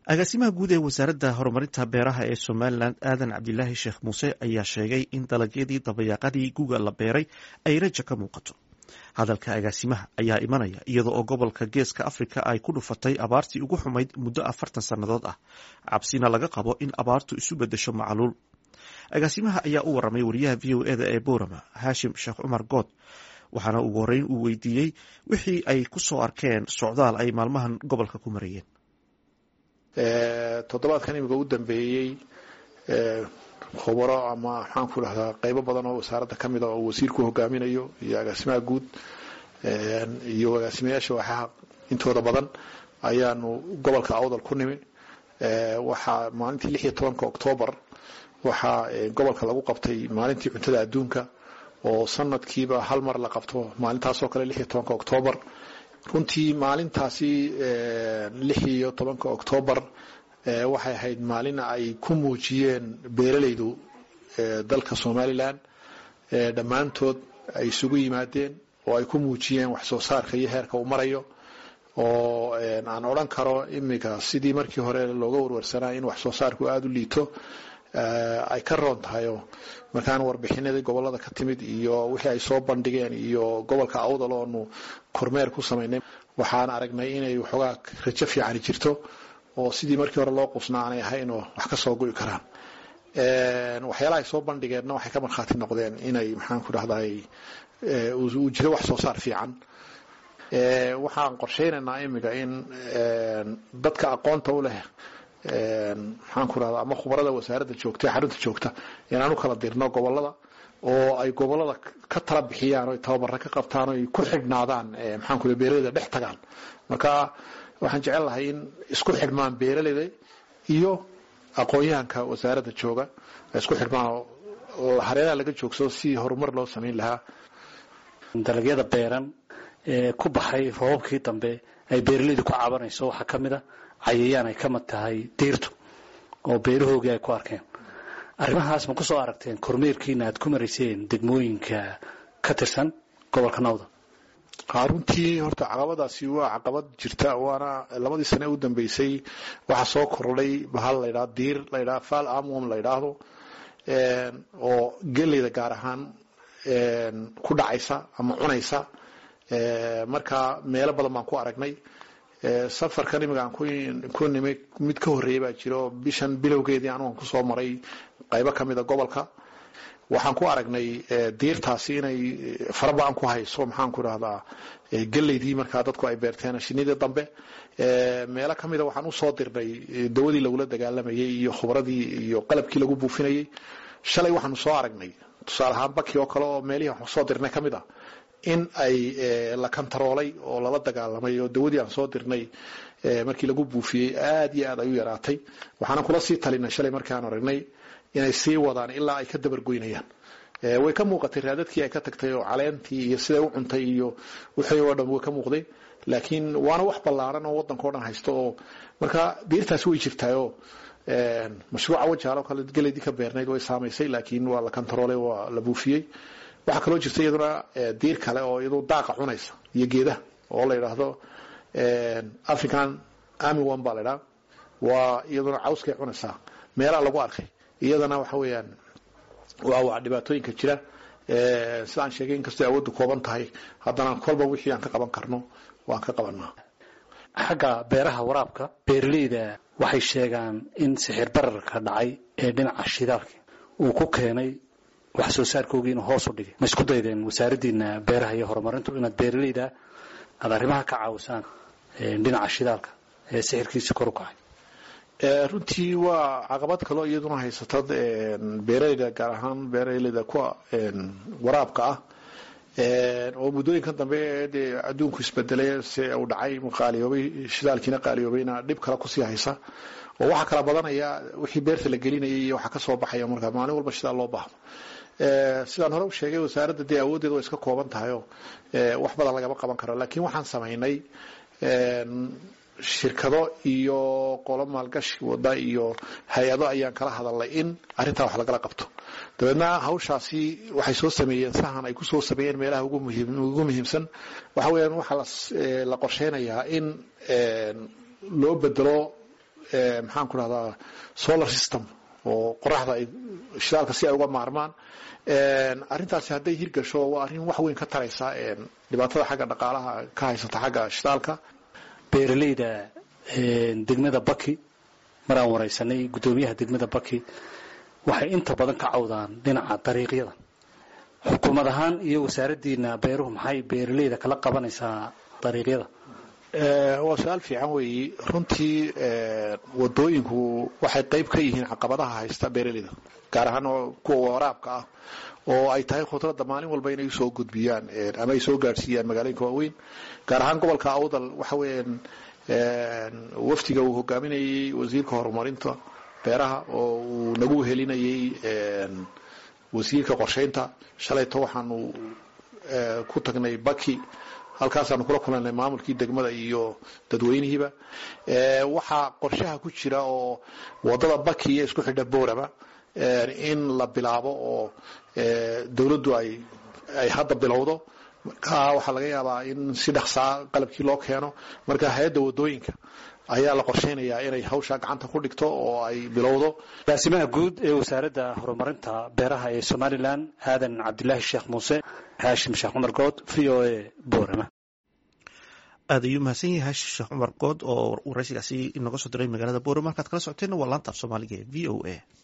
agaasimaha guud ee wasaaradda horumarinta beeraha ee Somaliland Aadan Cabdilaahi Sheekh Muuse ayaa sheegay in dalagyadii dabayaaqadii guga la beeray ay rajo ka muuqato. Hadalka agaasimaha ayaa imanaya iyadoo oo gobolka Geeska Afrika ay ku dhufatay abaartii ugu xumayd muddo 40 sannadood ah. Cabsina laga qabo in abaartu isu beddesho macaluul. Agaasimaha ayaa u waramay wariyaha VOA ee Boorama, Hashim Sheekh Umar Good, waxaana ugu horeyn uu weydiiyey wixii ay ku soo arkeen socdaal ay maalmahan gobolka ku marayeen. toddobaadkan imika u dambeeyay khubaro ama waxaan ku dhahdaa qaybo badan oo wasaaradda ka mid ah oo wasiirku hogaaminayo iyo agaasimaha guud iyo agaasimayaasha waxaa intooda badan ayaanu gobolka Awdal ku nimi. waxaa maalintii 16 Oktoobar waxaa gobolka lagu qabtay maalintii cuntada adduunka oo sanadkiiba hal mar la qabto maalintaas oo kale 16 Oktoobar. runtii maalintaasi 16 Oktoobar waxay ahayd maalin ay ku muujiyeen beeralaydu dalka Somaliland dhammaantood ay isugu yimaadeen oo ay ku muujiyeen wax soo saarka iyo heerka uu marayo oo aan oran karo imika sidii markii hore looga warwarsanaa in wax soo saarku aad u liito ay ka roon tahay markaan warbixinada gobolada ka timid iyo wixii ay soo bandhigeen iyo gobolka Awdal oo kormeer ku sameynay waxaan aragnay inay waxoogaa rajo fiican jirto oo sidii markii hore loo qusnaanay ahayn oo wax ka soo go'i karaan. waxyaalaha ay soo bandhigeenna waxay ka markhaati noqdeen inay maxaan ku dhahday uu jiro wax soo saar fiican. waxaan qorsheynaynaa imika in dadka aqoonta u leh maxaan ku dhahdaa ama khubarada wasaaradda joogta xarunta joogta inaanu kala dirno gobolada oo ay gobolada ka tala bixiyaan oo tababar ka qabtaan oo ku xidhnaadaan maxaan ku beeralayda dhex tagaan. marka waxaan jecel lahay in isku xidhmaan beeralayda iyo aqoonyahanka wasaaradda jooga isku xidhmaan oo hareeraha laga joogso si horumar loo sameyn lahaa. dalagyada beeran ku baxay roobkii dambe ay beeralaydu ku caabanayso waxa kamid ah cayayaan ay kamid tahay diirtu oo beerahooga ay ku arkeen. arrimahaas ma ku soo aragteen kormeerkiina aad ku marayseen degmooyinka ka tirsan gobolka Nawda? runtii horta caqabadaasi waa caqabad jirta waana labadii sano u dambeysay waxa soo kordhay bahal la yiraahdo diir la yiraahdo fal amwam la yiraahdo oo gelayda gaar ahaan ku dhacaysa ama cunaysa. marka meelo badan baan ku aragnay. safarkan imika aan ku nimay mid ka horeeyay baa jiro bishan bilowgeedii aan ku soo maray qaybo kamid ah gobolka. waxaan ku aragnay diirtaasi inay farabaan ku hayso maxaan ku raahdaa galeydii marka dadku ay beerteen shinida dambe. meelo kamid ah waxaan u soo dirnay dawadii lagula dagaalamayay iyo khubradii iyo qalabkii lagu buufinayay. shalay waxaan soo aragnay tusaale ahaan Baki oo kale oo meelihii wax soo dirnay kamid ah in ay la kantaroolay oo lala dagaalamay oo dawadii aan soo dirnay markii lagu buufiyay aad iyo aad ay u yaraatay. waxaan kula sii talinay shalay markaan aragnay inay sii wadaan ilaa ay ka dabar goynayaan. way ka muuqatay raadadkii ay ka tagtay oo caleentii iyo sida uu cuntay iyo wixii oo dhan way ka muuqday. laakiin waana wax ballaaran oo wadanka oo dhan haysto oo marka diirtaas way jirtaayo mashruuca wajaalo kala galeedii ka beernayd way saameysay laakiin waa la kantaroolay waa la buufiyay. waxa kale oo jirta iyaduna diir kale oo iyadoo daaqa cunaysa iyo geedaha oo la yiraahdo African armyworm baa la yiraahdaa. waa iyaduna cawskay cunaysa meelaha lagu arkay. iyadana waxa weeyaan waa dhibaatooyinka jira. sidaan sheegay in kastoo awooddu kooban tahay haddana kolba wixii aan ka qaban karno waan ka qabanaa. xagga beeraha waraabka beeralayda waxay sheegaan in sixir bararka dhacay ee dhinaca shidaalka uu ku keenay wax soo saarkoogii inuu hoos u dhigay. ma isku daydeen wasaaraddiina beeraha iyo horumarintu inaad beeralayda aad arrimaha ka caawisaan dhinaca shidaalka ee sixirkiisa kor u kacay? runtii waa caqabad kale oo iyaduna haysata beeralayda gaar ahaan beeralayda kuwa waraabka ah oo muddooyinkan dambe adduunku isbedelay si uu dhacay qaaliyoobay shidaalkiina qaaliyoobayna dhib kale ku sii haysa oo waxa kala badanaya wixii beerta la gelinayay iyo waxa ka soo baxaya marka maalin walba shidaal loo baahdo. sidaan hore u sheegay wasaaradda awoodeedu way iska kooban tahay oo wax badan laga qaban karo. laakiin waxaan sameynay shirkado iyo qolo maalgashi wada iyo hay'ado ayaan kala hadalnay in arinta wax laga qabto. dabeedna hawshaasi waxay soo sameeyeen sahan ay ku soo sameeyeen meelaha ugu muhiimsan. waxa weeyaan waxa la qorsheynayaa in loo bedelo maxaan ku dhahdaa solar system oo qoraxda ay shidaalka si ay uga maarmaan arrintaasi hadday hirgasho waa arrin wax weyn ka taraysa dhibaatada xagga dhaqaalaha ka haysata xagga shidaalka beeralayda degmada Baki maraan wareysanay gudoomiyaha degmada Baki waxay inta badan ka cawdaan dhinaca dariiqyada xukuumad ahaan iyo wasaaraddiina beeruhu maxay beeralayda kala qabanaysaa dariiqyada waa su'aal fiican weeye runtii wadooyinku waxay qayb ka yihiin caqabadaha haysta beeralayda gaar ahaan kuwa waraabka ah oo ay tahay khudradda maalin walba inay soo gudbiyaan ama ay soo gaarsiiyaan magaalooyinka waaweyn gaar ahaan gobolka Awdal waxa weeyaan waftiga uu hogaaminayay wasiirka horumarinta beeraha oo uu nagu helinayay wasiirka qorsheynta shalayto waxaanu ku tagnay Baki halkaasaanu kula kulanay maamulkii degmada iyo dadweynihiiba waxa qorshaha ku jira oo wadada Baki ee isku xidha Boorama in la bilaabo oo dawladdu ay hadda bilowdo marka waxa laga yaabaa in si dhaxsa qalabkii loo keeno marka hay'adda wadooyinka ayaa la qorsheynayaa inay hawsha gacanta ku dhigto oo ay bilowdo raasimaha guud ee wasaaradda horumarinta beeraha ee Somaliland Aadan Cabdilaahi Sheekh Muuse Haashim Sheekh Umar Good VOA Boorama aad ayuu mahadsan yahay Haashim Sheekh Umar Good oo waraysigaasi inaga soo diray magaalada Boorama halkaad kala socoteen waa laanta af Soomaaliga ee VOA